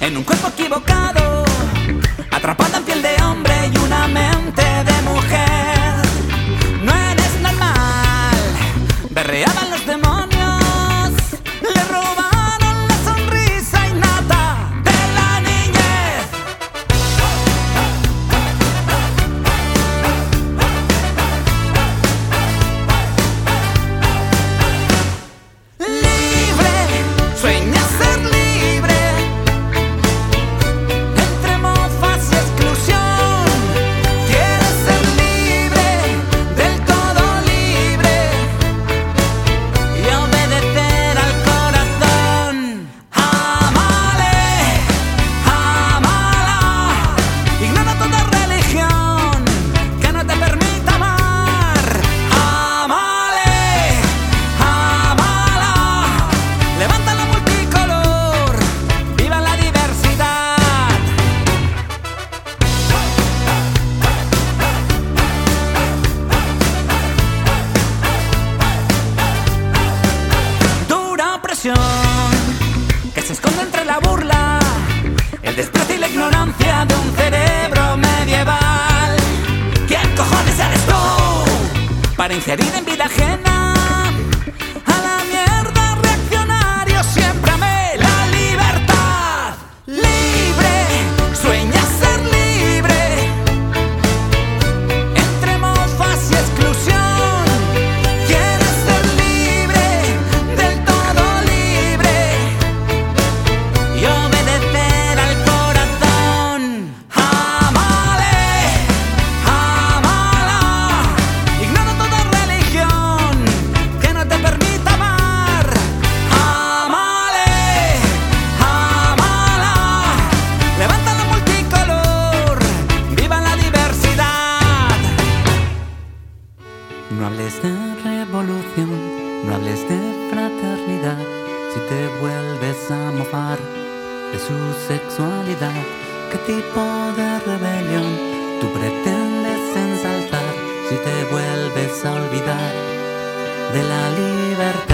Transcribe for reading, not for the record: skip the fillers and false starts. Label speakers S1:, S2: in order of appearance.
S1: en un cuerpo equivocado, atrapada en piel de hombre y una mente de mujer. No eres normal, berreaban los demonios, le robaron la sonrisa innata de la niñez. Libre, sueña ser libre, entre mofas y exclusión. Quieres ser libre, del todo libre, y obedecer al corazón. Amale, amala, ignora toda religión que no te permita amar. Amale, amala, levanta la multicolor, viva la diversidad. Dura opresión que se esconde entre la burla, el desprecio y la ignorancia de un cerebro medieval. ¿Quién cojones eres tú para ingerir en vida ajena? A la mierda, reaccionario, siempre amé la libertad. Libre, sueña ser libre, entre mofas y exclusión. Quieres ser libre, del todo libre, y obedecer al corazón. Amale, amala, ignora toda religión que no te permita amar. Amale, amala, levanta la multicolor, viva la diversidad. No hables de revolución, no hables de fraternidad, si te vuelves a mofar de su sexualidad. ¿Qué tipo de rebelión tú pretendes ensalzar si te vuelves a olvidar de la libertad?